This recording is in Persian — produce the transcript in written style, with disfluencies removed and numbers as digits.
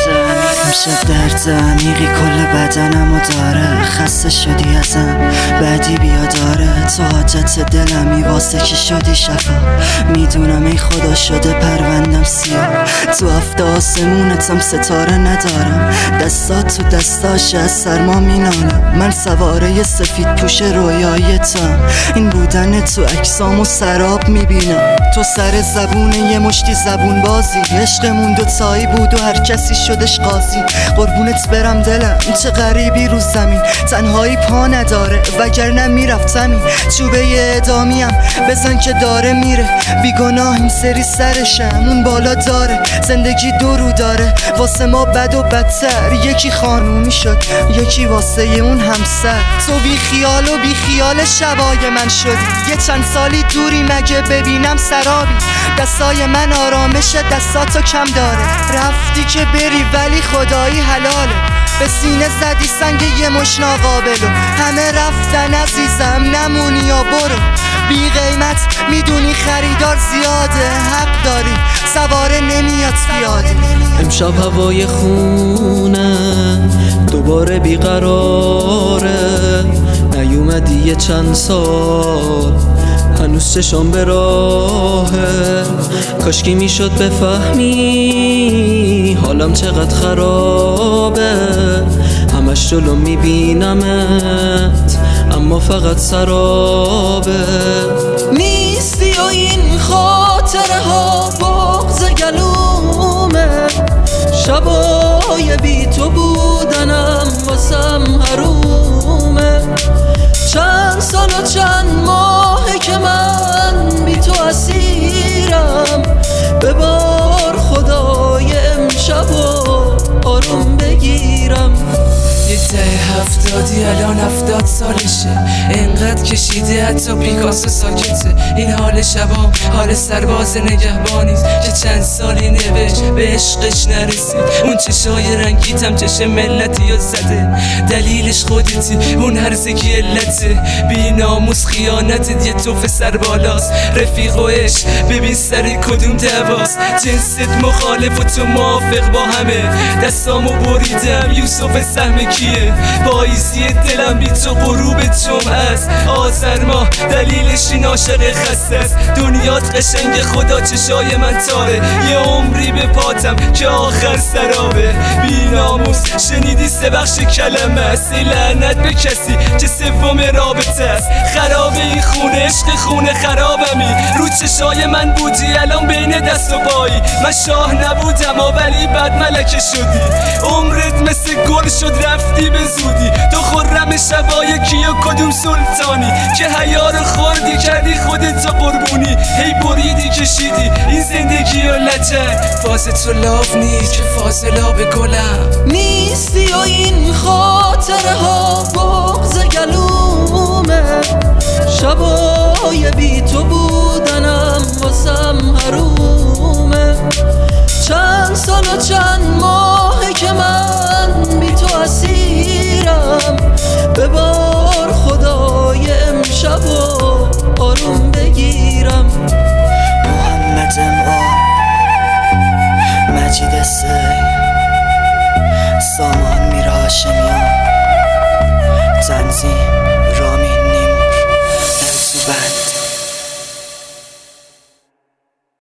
امشب درد عمیقی کل بدنمو داره. خسته شدی ازم بعدی بیا داره. تو حاجت دلمی واسه کی شدی شفا. میدونم ای خدا شده پروندم سیاه. تو هفته آسمونتم ستاره ندارم. دستات تو دستاش از سرما مینالم. من سواره سفید پوش رویای تام. این بودن تو اجسامو سراب میبینم. تو سر زبون یه مشتی زبون بازی. عشقمون دوتایی بود و هر کسی شدش قاضی. قربونت برم دلم چه غریبی رو زمین. تنهایی پا نداره وگرنه میرفتم. این چوبه اعدامیم بزن که داره میره. بیگناه این سری سرشم اون بالا داره. زندگی دو رو داره واسه ما بد و بدتر. یکی خانومی شد یکی واسه اون همسر. تو بی خیال و بی خیال شبای من شدی. یه چند سالی دوری مگه ببینم سرابی. دستای من آرامش دستاتو کم داره. رفتی که بری ولی خدایی حلاله. به سینه زدی سنگ یه مش ناقابلو. همه رفتن عزیزم نمونی یا برو. بی قیمت میدونی خریدار زیاده. حق داری سواره نمیاد پیاده. امشب هوای خونه دوباره بیقراره. نیومدی یه چند سال هنوز چشم به راهه. کاشکی میشد بفهمی حالم چقدر خرابه. همش جلو میبینمت اما فقط سرابه. نیستی و این خاطره ها بغض گلومه. شبای بی تو بودنم واسم حرومه. چند سال و چند ماهه که من بی تو اسیرم. ببار خدای امشب و آروم بگیرم. یه ته 70 الان 70 سالشه. انقدر کشیده حتی پیکاسو ساکته. این حال شبام حال سرباز نگهبانیست که چند سالی نوشت به عشقش نرسید. اون چشای رنگیتم چشم ملتی و زده. دلیلش خودتی اون هرزگی علته. بی ناموس خیانتت یه توف سربالاست. رفیق و عشق ببین سر کدوم دواست. جنست مخالف و تو موافق با همه. دستامو بریدم یوسف سهم کیه. پاییزی دلم بی تو غروب جمعه است. آذر ماه دلیلش این عاشق خسته است. دنیات قشنگ خدا چشای من تاره. یه عمری به پاتم که آخر سرابه. بی ناموس شنیدی 3 بخش کلمه است. ای لعنت به کسی که سوم رابطه است. خرابه این خونه عشق خونه خرابمی. رو چشای من بودی الان بین دست و پایی. من شاه نبودم ولی بد ملکه شدی. عمرت مثل گل شد رفتی به زودی. تو خرم شبای کیو کدوم سلطانی که حیا رو خوردی کردی خودت قربونی. هی بریدی کشیدی این زندگی و لجن. فاز تو لاف نیست که فاصله به گلم. نیستی و این خاطره ها بغض گلومه. شبای بی تو بودنم واسم حرومه. چند سال و چند ماهه که من بی تو اسیرم. ببار خدای امشب و آروم بگیرم. محمد امام مجید سی سامان میر هاشمی